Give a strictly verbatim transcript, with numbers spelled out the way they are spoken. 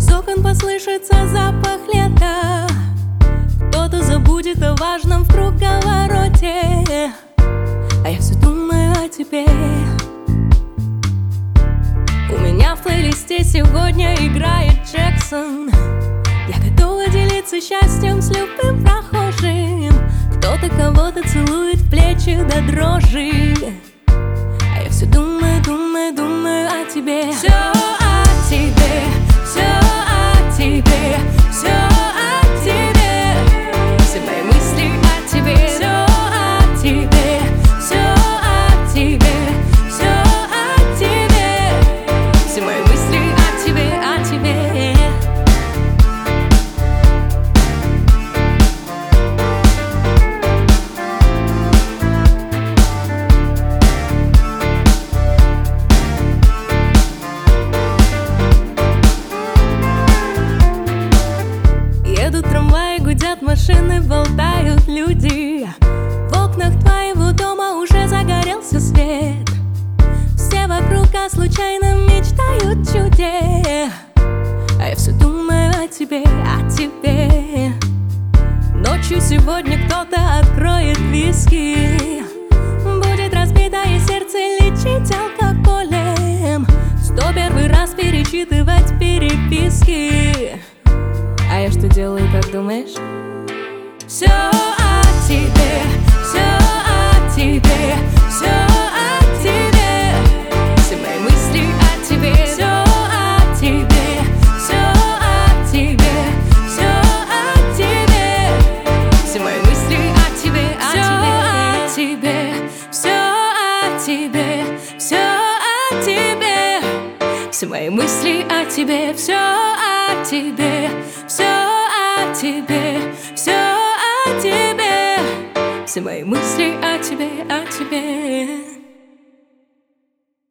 Из окон послышится запах лета. Кто-то забудет о важном в круговороте, а я все думаю о тебе. У меня в плейлисте сегодня играет Джексон. Я готова делиться счастьем с любым прохожим. Кто-то кого-то целует в плечи до дрожи, а я все думаю, думаю, думаю о тебе. Все о тебе, все о тебе, все о тебе. Все мои мысли о тебе. Все о тебе, все о тебе, все о тебе. Все мои мысли о тебе, о тебе. Едут трамваи, гудят машины, болтают люди. В окнах твоего дома уже загорелся свет. Все вокруг о случайном мечтают чуде, а я все думаю о тебе, о тебе. Ночью сегодня кто-то откроет виски. Будет разбитое сердце лечить алкоголем. Сто первый раз перечитывать переписки. А я что делаю, как думаешь? Все о тебе, все о тебе, все о тебе. Все мои мысли о тебе. Все о тебе, все о тебе, все о тебе. Все мои мысли о тебе, о тебе. Все о тебе, все о тебе. Все мои мысли о тебе, все о тебе, все о тебе, все о тебе. Все мои мысли о тебе, о тебе.